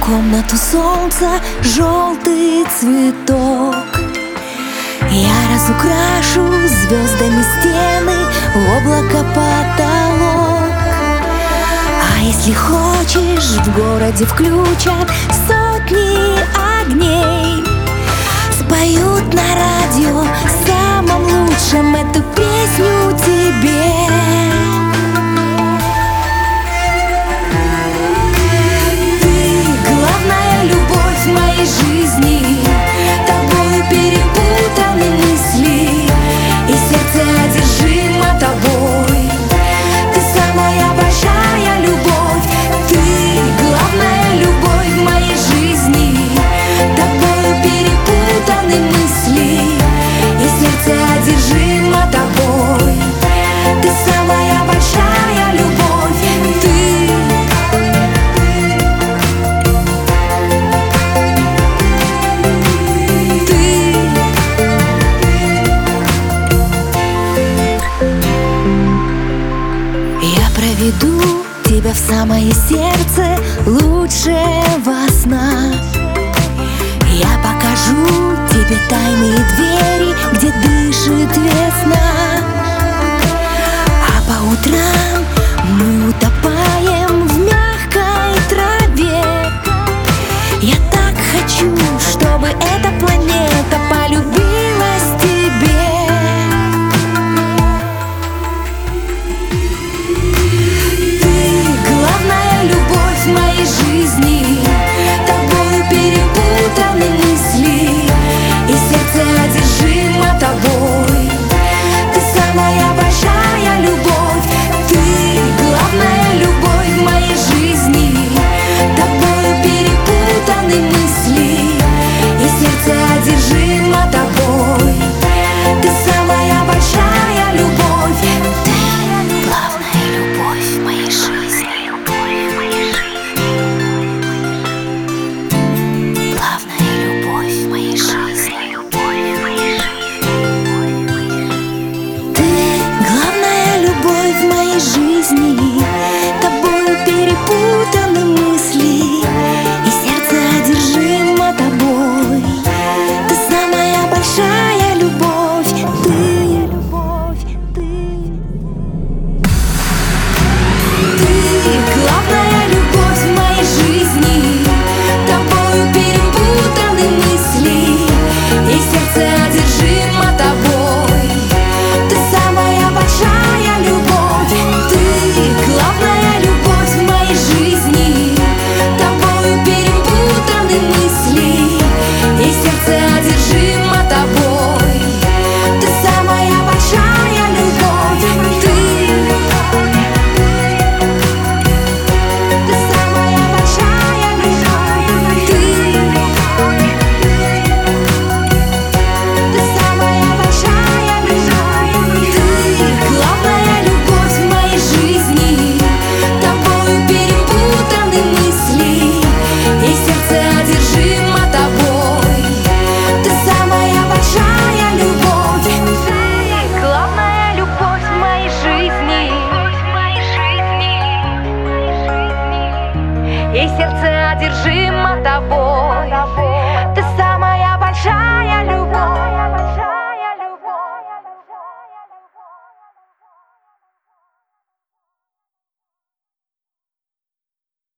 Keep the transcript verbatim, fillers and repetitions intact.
комнату солнца желтый цветок. Я разукрашу звездами стены, облако потолок. А если хочешь, в городе включат сотни огней, споют на радио самым лучшим эту песню тебе. Ты главная любовь в моей жизни, тобою перепутаны мысли, и сердце одержимо тобой. Ты самая большая любовь, ты главная любовь в моей жизни, тобою перепутаны мысли, и сердце одержимо тобой. Ты самая большая любовь, ты. Ты. Я проведу тебя в самое сердце лучшего сна. Я покажу тебе тайные двери, где дышит весна. А по утрам мы утопаем в мягкой траве. Я так хочу, чтобы эта планета полюбила